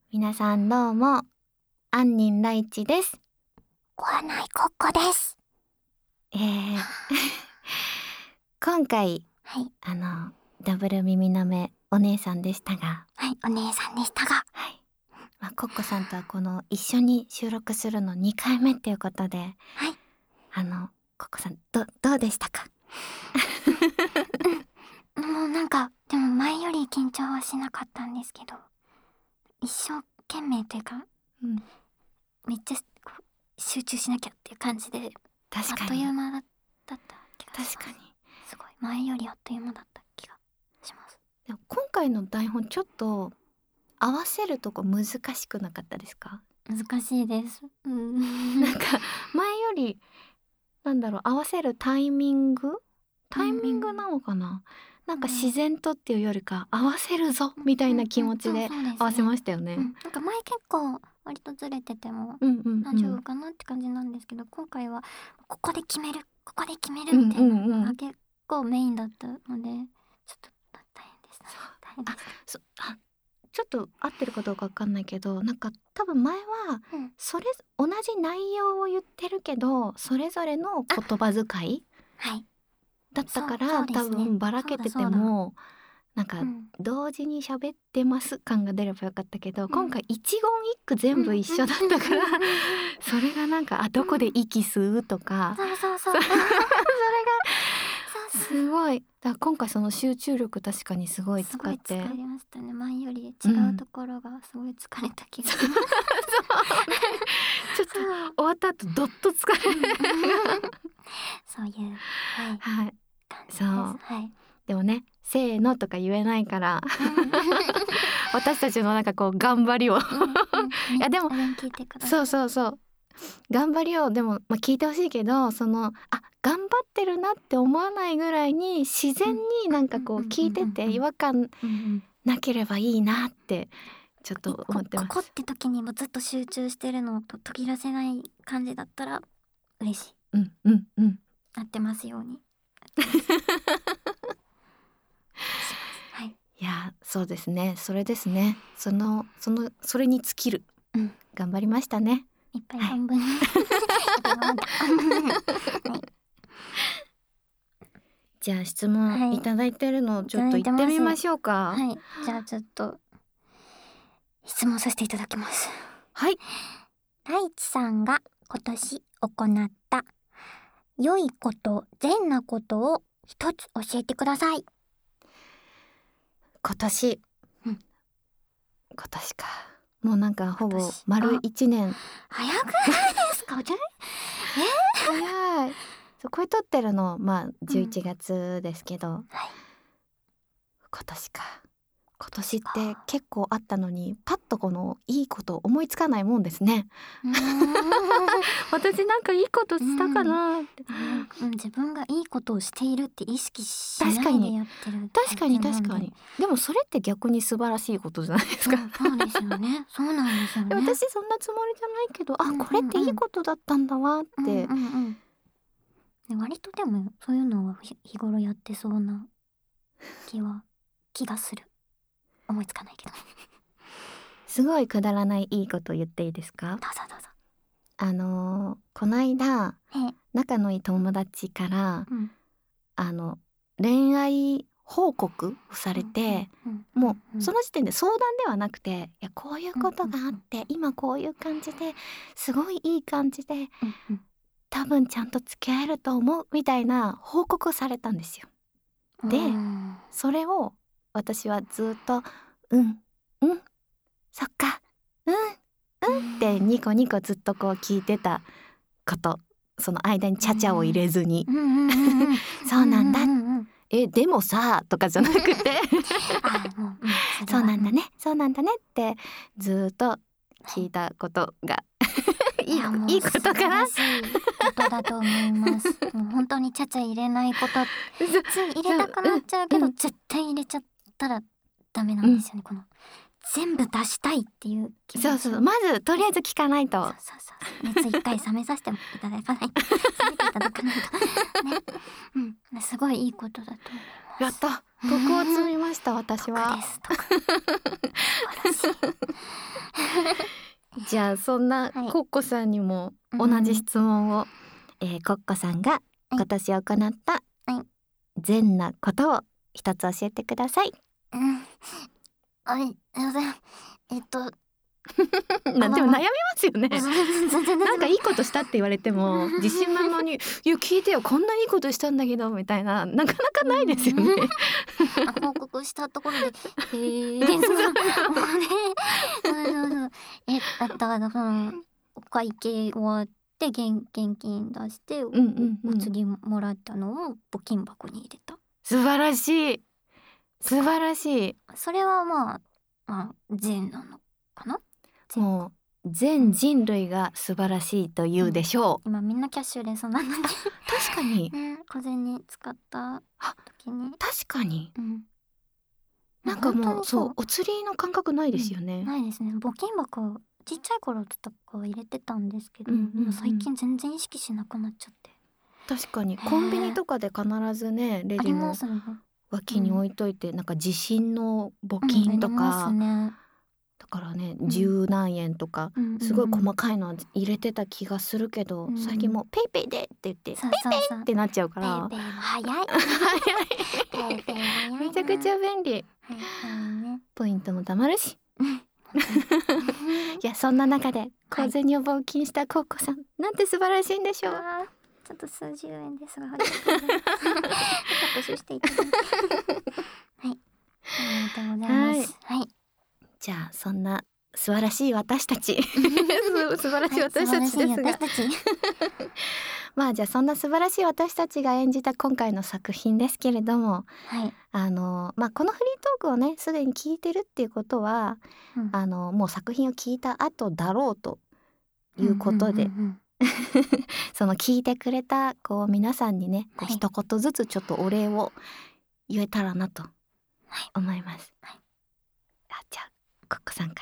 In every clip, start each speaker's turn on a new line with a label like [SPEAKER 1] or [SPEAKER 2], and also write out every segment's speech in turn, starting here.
[SPEAKER 1] 皆さんどうも、杏仁ライチです。
[SPEAKER 2] ご案内コッコです。
[SPEAKER 1] 今回、
[SPEAKER 2] はい。
[SPEAKER 1] ダブル耳の目お姉さんでしたが、
[SPEAKER 2] はい、お姉さんでしたが。
[SPEAKER 1] はい。コッコさんとはこの一緒に収録するの2回目っていうことで、
[SPEAKER 2] はい。
[SPEAKER 1] コッコさん、どうでしたか？
[SPEAKER 2] もうなんか、でも前より緊張はしなかったんですけど、一生懸命というか、めっちゃこう集中しなきゃっていう感じで、
[SPEAKER 1] 確かに。
[SPEAKER 2] あっという間だった気がします。
[SPEAKER 1] 確かに。
[SPEAKER 2] すごい、前よりあっという間だった気がします。
[SPEAKER 1] でも今回の台本ちょっと合わせるとこ難しくなかったですか？
[SPEAKER 2] 難しいです。
[SPEAKER 1] なんか前より合わせるタイミングなのかな、なんか自然とっていうよりか合わせるぞみたいな気持ちで合わせましたよね。
[SPEAKER 2] なんか前結構割とずれてても大丈夫かなって感じなんですけど、今回はここで決めるみたいなのが結構メインだったので、ちょっと大変でした。
[SPEAKER 1] ちょっと合ってるかどうかわかんないけど、なんか多分前はそれ同じ内容を言ってるけどそれぞれの言葉遣いだったから、多分ばらけててもなんか同時に喋ってます感が出ればよかったけど、今回一言一句全部一緒だったから、それがなんかどこで息吸うとか、それがすごい。だから今回その集中力確かにすごい使って。
[SPEAKER 2] すごい疲れましたね。前より違うところがすごい疲れた気がします。
[SPEAKER 1] ちょっと終わった後どっと疲れる。
[SPEAKER 2] そういう
[SPEAKER 1] はい
[SPEAKER 2] 感じです。
[SPEAKER 1] そう。でもね、せーのとか言えないから私たちのなんかこう頑張りをいやでもそう頑張りをでも、聞いてほしいけど、頑張ってるなって思わないぐらいに自然になんかこう聞いてて違和感なければいいなってちょっと思ってます。
[SPEAKER 2] ここって時にもずっと集中してるのと途切らせない感じだったら嬉しい。なってますように。
[SPEAKER 1] いや、そうですね。それですね。それに尽きる。頑張りましたね。
[SPEAKER 2] いっぱい頑張ります。
[SPEAKER 1] じゃあ質問いただいてるのをちょっと言ってみましょうか。
[SPEAKER 2] はい。じゃあちょっと質問させていただきます。
[SPEAKER 1] はい。
[SPEAKER 2] ライチさんが今年行った良いこと、善なことを一つ教えてください。
[SPEAKER 1] 今年か。もうなんかほぼ丸1年。
[SPEAKER 2] 早くないですか？
[SPEAKER 1] 早い。これ撮ってるの11月ですけど、今年って結構あったのにパッとこのいいこと思いつかないもんですね。私なんかいいことしたかなって、
[SPEAKER 2] 自分がいいことをしているって意識しないでやってる。
[SPEAKER 1] 確かに。でもそれって逆に素晴らしいことじゃないですか。
[SPEAKER 2] そうですよね。そうなんですよね。
[SPEAKER 1] 私そんなつもりじゃないけど、これっていいことだったんだわって。
[SPEAKER 2] 割とでもそういうのは日頃やってそうな気がする。思いつかないけど。
[SPEAKER 1] すごいくだらないいいこと言っていいですか？
[SPEAKER 2] どうぞ。
[SPEAKER 1] この間仲のいい友達から恋愛報告をされて、もうその時点で相談ではなくて、いやこういうことがあって今こういう感じですごいいい感じで多分ちゃんと付き合えると思うみたいな報告をされたんですよ。でそれを私はずっとそっかってニコニコずっとこう聞いてたこと、その間にちゃちゃを入れずにそうなんだ、でもさとかじゃなくてそうなんだねってずっと聞いたことがいいことかな。
[SPEAKER 2] 素晴らしいことだと思います。もう本当にちゃちゃ入れないこと、つい入れたくなっちゃうけど、絶対入れちゃったらダメなんですよね。この全部出したいっていう気持ち。
[SPEAKER 1] まずとりあえず聞かないと。
[SPEAKER 2] 熱一回冷めさせていただかないと。冷めていただかないと。すごいいいことだと思います。
[SPEAKER 1] やった。徳を積みました私は。
[SPEAKER 2] 徳です。素晴らしい。
[SPEAKER 1] じゃあそんなコッコさんにも同じ質問を、コッコさんが今年行った善なことを一つ教えてください。なんでも悩みますよね。なんかいいことしたって言われても自信満々にいや聞いてよこんないいことしたんだけどみたいななかなかないですよね。
[SPEAKER 2] 報告したところでお会計終わって現金出して、お釣りもらったのを募金箱に入れた。
[SPEAKER 1] 素晴らしい素晴らしい。
[SPEAKER 2] それはまあ善なのかな。
[SPEAKER 1] もう全人類が素晴らしいと言うでしょう。
[SPEAKER 2] 今みんなキャッシュレスなので
[SPEAKER 1] 確かに、
[SPEAKER 2] 小銭使った時に
[SPEAKER 1] 確かに、なんかもうそうお釣りの感覚ないですよね。
[SPEAKER 2] ないですね。募金箱ちっちゃい頃とか入れてたんですけど、最近全然意識しなくなっちゃって。確
[SPEAKER 1] かにコンビニとかで必ずねレジの脇に置いといて、なんか地震の募金とか、だからね十何円とかすごい細かいの入れてた気がするけど、最近もうペイペイでって言ってペイペイってなっちゃうから、ペイペイ早いめちゃくちゃ便利。ポイントも貯まるし。いやそんな中で小銭を募金したコッコさん、なんて素晴らしいんでしょう。
[SPEAKER 2] ちょっと数十円ですが、拍手していただいてはい、ありがとうございます。はい、
[SPEAKER 1] じゃあそんな素晴らしい私たち素晴らしい私たちですが、まあじゃあそんな素晴らしい私たちが演じた今回の作品ですけれども、まあこのフリートークをねすでに聞いてるっていうことは、もう作品を聞いた後だろうということで、その聞いてくれたこう皆さんにね、こう一言ずつちょっとお礼を言えたらなと思います。じゃあコッコさんから。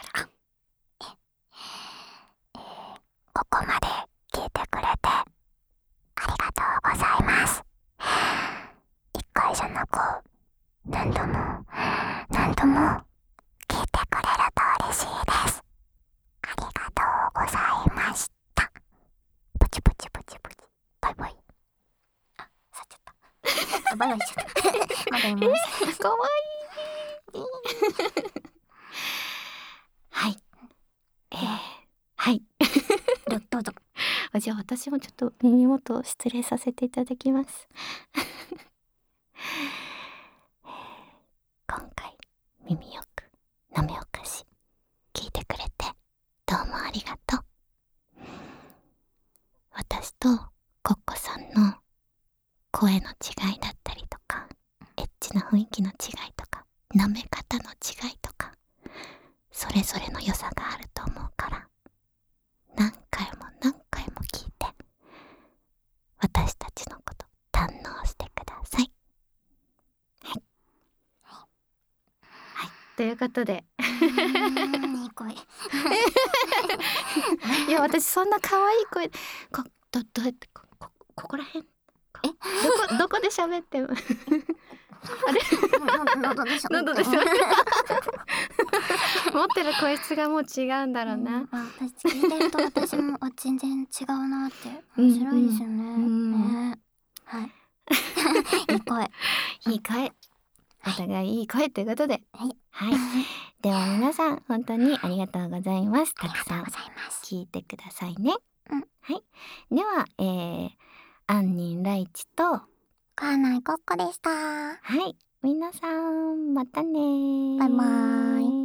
[SPEAKER 2] ここまで聞いてくれてありがとうございます。一回じゃなく何度も何度も聞いてくれると嬉しいです。ありがとうございました。プチプチプチプチ。バイバイ。あ、去っちゃった。バイバイしちゃった。まだいます。
[SPEAKER 1] かわいい。はい。はい。
[SPEAKER 2] どうぞ。
[SPEAKER 1] じゃあ私もちょっと耳元を失礼させていただきます。今回耳よくなめおかし聞いてくれてどうもありがとう。私とコッコさんの声の違いだったりとか、エッチな雰囲気の違いとか、なめ方の違いとか、それぞれの良さがあると思うから、何回も何回も聞いて私たちのこと堪能してください。はい、ということで
[SPEAKER 2] いい声
[SPEAKER 1] いや私そんな可愛い声どうやってここら辺どこで喋ってもあれ
[SPEAKER 2] 喉でしょ。
[SPEAKER 1] 持ってる声質がもう違うんだろうな。
[SPEAKER 2] 私聞いてると私も全然違うなって。面白いですよね。はい。いい声。
[SPEAKER 1] いい声。お互いいい声ということで。はい。では皆さん本当にありがとうございます。たくさん聞いてくださいね。はい。では杏仁ライチと
[SPEAKER 2] かないコッコでした。
[SPEAKER 1] はい。皆さんまたね。
[SPEAKER 2] バイバイ。